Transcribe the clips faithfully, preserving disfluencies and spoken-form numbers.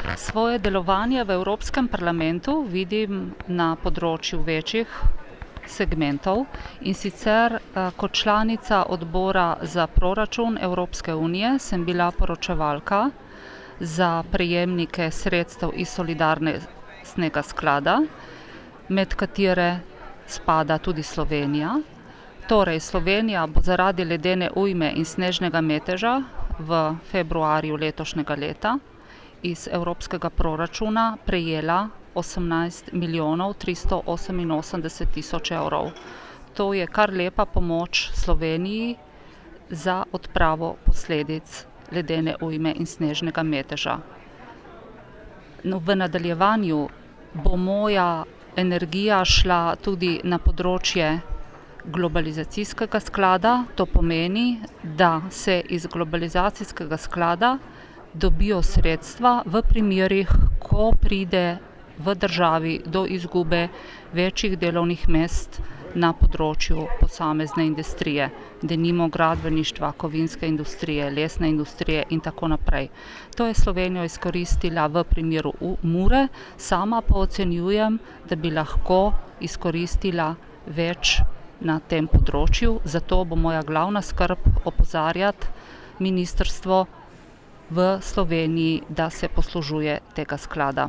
Svoje delovanje v Evropskem parlamentu vidim na področju večjih segmentov, in sicer kot članica odbora za proračun Evropske unije sem bila poročevalka za prejemnike sredstev iz solidarnostnega sklada, med katere spada tudi Slovenija. Torej, Slovenija bo zaradi ledene ujme in snežnega meteža v februarju letošnjega leta iz evropskega proračuna prejela osemnajst milijonov tristo oseminosemdeset tisoč evrov. To je kar lepa pomoč Sloveniji za odpravo posledic ledene ujme in snežnega meteža. No, v nadaljevanju bo moja energija šla tudi na področje globalizacijskega sklada. To pomeni, da se iz globalizacijskega sklada dobijo sredstva v primerih, ko pride v državi do izgube večjih delovnih mest na področju posamezne industrije, denimo gradbeništva, kovinske industrije, lesne industrije in tako naprej. To je Slovenija izkoristila v primeru Mure, sama pa ocenjujem, da bi lahko izkoristila več na tem področju, zato bo moja glavna skrb opozarjati ministrstvo v Sloveniji, da se poslužuje tega sklada.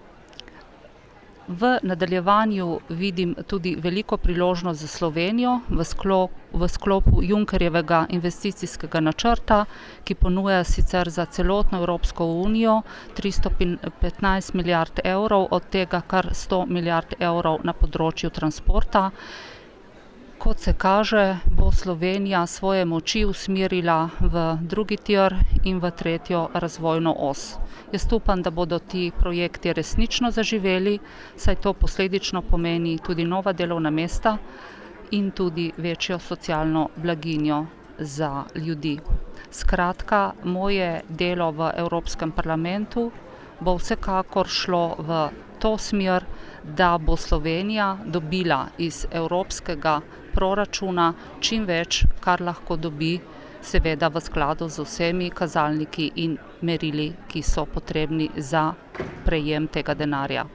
V nadaljevanju vidim tudi veliko priložnost za Slovenijo v sklopu, v sklopu Junckerjevega investicijskega načrta, ki ponuja sicer za celotno Evropsko unijo tristo petnajst milijard evrov, od tega kar sto milijard evrov na področju transporta. Kot se kaže, bo Slovenija svoje moči usmerila v drugi tir in v tretjo razvojno os. Jaz upam, da bodo ti projekti resnično zaživeli, saj to posledično pomeni tudi nova delovna mesta in tudi večjo socialno blaginjo za ljudi. Skratka, moje delo v Evropskem parlamentu bo vsekakor šlo v to smer, da bo Slovenija dobila iz evropskega proračuna čim več, kar lahko dobi, seveda v skladu z vsemi kazalniki in merili, ki so potrebni za prejem tega denarja.